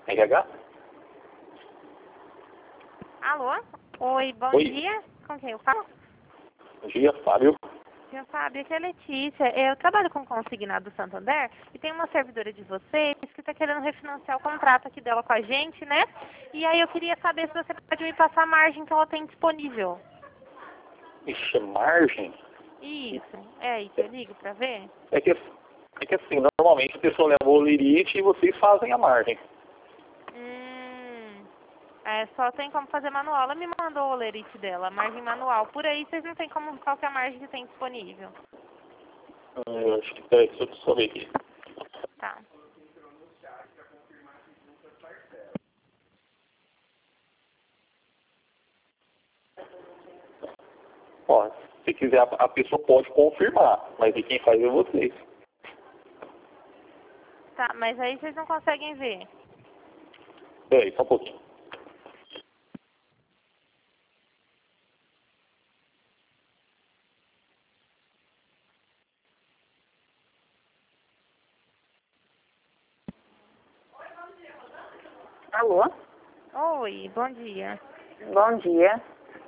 RH? Alô? Oi, bom Oi. dia. Com quem eu falo? Bom dia, Fábio. Senhor Fábio, aqui é a Letícia. Eu trabalho com consignado Santander e tem uma servidora de vocês que está querendo refinanciar o contrato aqui dela com a gente, né? E aí eu queria saber se você pode me passar a margem que ela tem disponível. Ixi, margem? Isso. É aí que eu ligo para ver? É que assim, normalmente a pessoa leva o lerite e vocês fazem a margem. Só tem como fazer manual. Ela me mandou o lerite dela, a margem manual. Por aí vocês não tem como qual que é a margem que tem disponível. Eu acho que peraí, deixa eu só ver aqui. Tá. Ó, se quiser a pessoa pode confirmar, mas e quem faz é vocês. Tá, mas aí vocês não conseguem ver. Peraí, só um pouquinho. Alô? Oi, bom dia. Bom dia.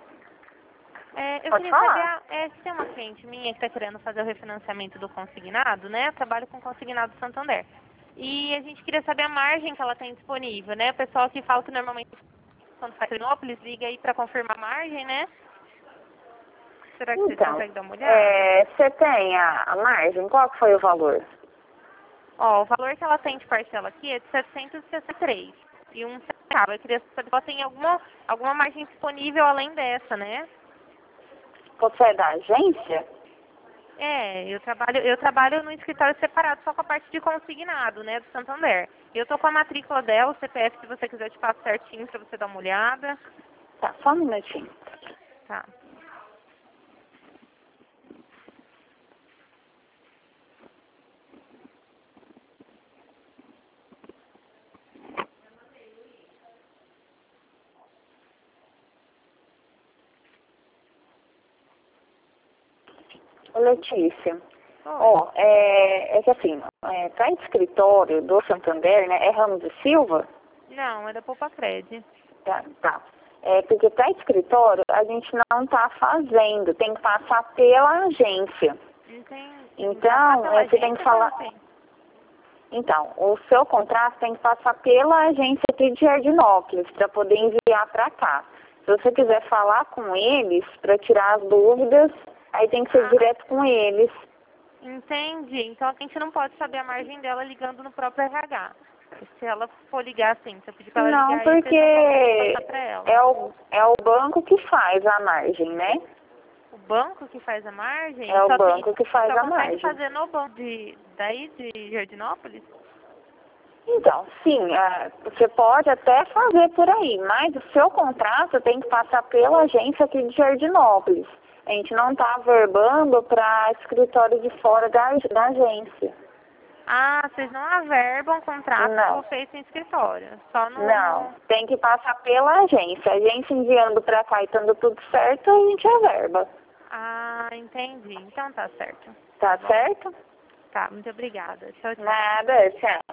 Eu Pode queria falar. saber se tem uma cliente minha que está querendo fazer o refinanciamento do consignado, né? Eu trabalho com consignado Santander. E a gente queria saber a margem que ela tem disponível, né? O pessoal que fala que normalmente quando faz Florianópolis liga aí para confirmar a margem, né? Será que vocês Então, conseguem dar uma olhada? você tem a margem? Qual que foi o valor? Ó, o valor que ela tem de parcela aqui é de 763 e um centavo. Eu queria saber se ela tem alguma margem disponível além dessa, né? Você é da agência? Eu trabalho no escritório separado, só com a parte de consignado, né, do Santander. Eu tô com a matrícula dela, o CPF, se você quiser, eu te passo certinho pra você dar uma olhada. Tá, só um minutinho. Tá. Ô, Letícia, Oi. é que assim, para escritório do Santander, né, é Ramos e Silva? Não, é da Poupa Cred. Tá. Porque para escritório a gente não tá fazendo, tem que passar pela agência. Entendi. Então, você tem que falar... Então, o seu contrato tem que passar pela agência aqui de Jardinópolis para poder enviar para cá. Se você quiser falar com eles para tirar as dúvidas, aí tem que ser direto com eles. Entendi. Então a gente não pode saber a margem dela ligando no próprio RH. Se ela for ligar assim, se eu pedir pra ela Não, ligar aí, vocês porque não conseguem passar pra ela. é o banco que faz a margem, né? O banco que faz a margem? É o banco que faz a Só consegue margem. fazer no banco daí de Jardinópolis? Então, sim, você pode até fazer por aí, mas o seu contrato tem que passar pela agência aqui de Jardinópolis. A gente não está averbando para escritório de fora da agência. Ah, vocês não averbam contrato que Não. for feito em escritório? Só no... Não, tem que passar pela agência. A agência enviando para cá e estando tudo certo, a gente averba. Ah, entendi. Então tá certo. Tá certo? Tá, muito obrigada. Tchau, tchau. Nada, tchau.